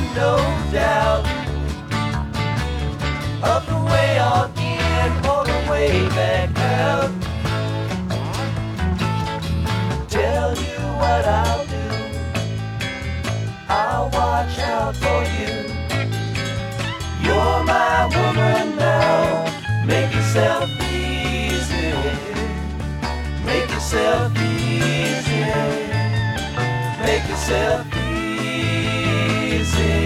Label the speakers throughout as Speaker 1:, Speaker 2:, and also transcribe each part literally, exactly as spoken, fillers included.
Speaker 1: no doubt of the way on in or the way back out. Tell you what I'll do, I'll watch out for you. You're my woman now, make yourself easy, make yourself easy, make yourself easy.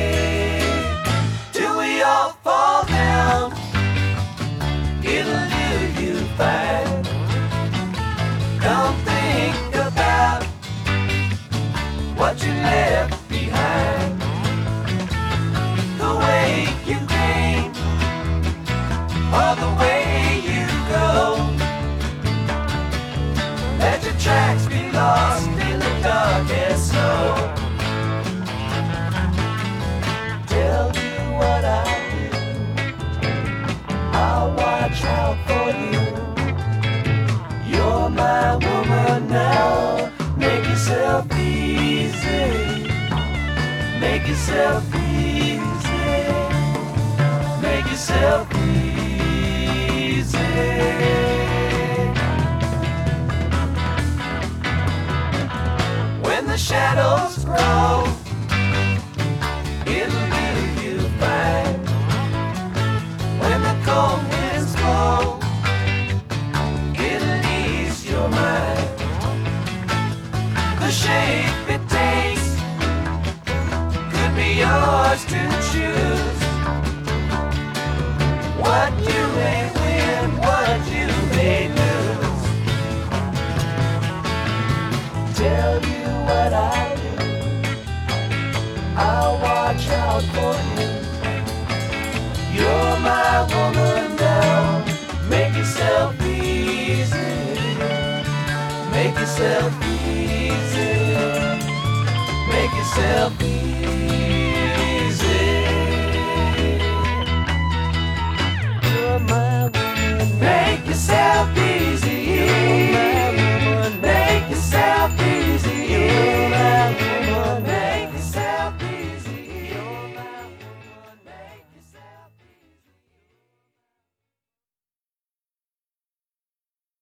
Speaker 1: Till we all fall down, it'll do you fine. Don't think about what you left behind. The way you came, or the way you go, let your tracks be lost in the darkest snow. Tell you what I'll do, I'll watch out for you. You're my woman now, make yourself easy, make yourself easy, make yourself easy. When the shadows grow, it'll do you fine. When the cold winds blow, it'll ease your mind. The shape it takes could be yours to choose. What you may win, what you may lose. Tell you what I'll do, I'll watch out for you. You're my woman now, make yourself easy, make yourself easy, make yourself easy.